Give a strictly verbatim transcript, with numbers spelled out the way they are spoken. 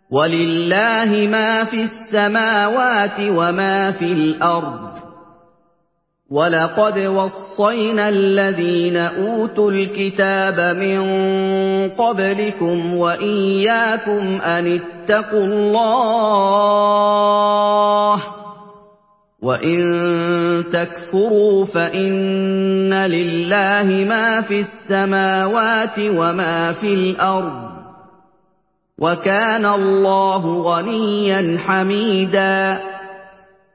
وَلِلَّهِ مَا فِي السَّمَاوَاتِ وَمَا فِي الْأَرْضِ ۗ وَلَقَدْ وَصَّيْنَا الَّذِينَ أُوتُوا الْكِتَابَ مِن قَبْلِكُمْ وَإِيَّاكُمْ أَنِ اتَّقُوا اللَّهَ ۚ وَإِن تَكْفُرُوا فَإِنَّ لِلَّهِ مَا فِي السَّمَاوَاتِ وَمَا فِي الْأَرْضِ ۚ وَكَانَ اللَّهُ غَنِيًّا حَمِيدًا